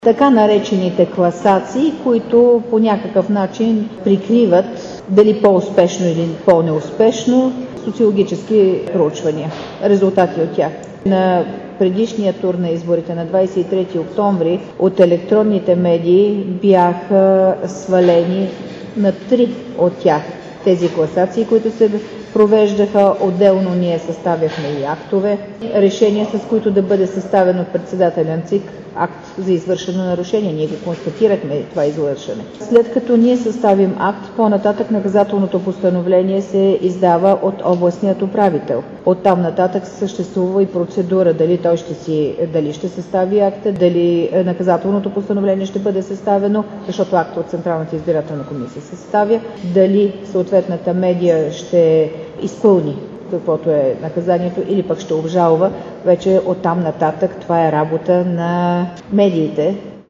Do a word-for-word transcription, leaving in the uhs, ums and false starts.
Така наречените класации, които по някакъв начин прикриват дали по-успешно или по-неуспешно социологически проучвания, резултати от тях. На предишния тур на изборите на двадесет и трети октомври от електронните медии бяха свалени на три от тях тези класации, които се провеждаха. Отделно ние съставяхме и актове, решения, с които да бъде съставен от председателя на ЦИК акт за извършено нарушение. Ние го констатирахме това извършване. След като ние съставим акт, по-нататък наказателното постановление се издава от областният управител. Оттам нататък съществува и процедура дали той ще си, дали ще състави акта, дали наказателното постановление ще бъде съставено, защото акта от Централната избирателна комисия се съставя, дали съответната медия ще изпълни каквото е наказанието или пък ще обжалва. Вече оттам нататък това е работа на медиите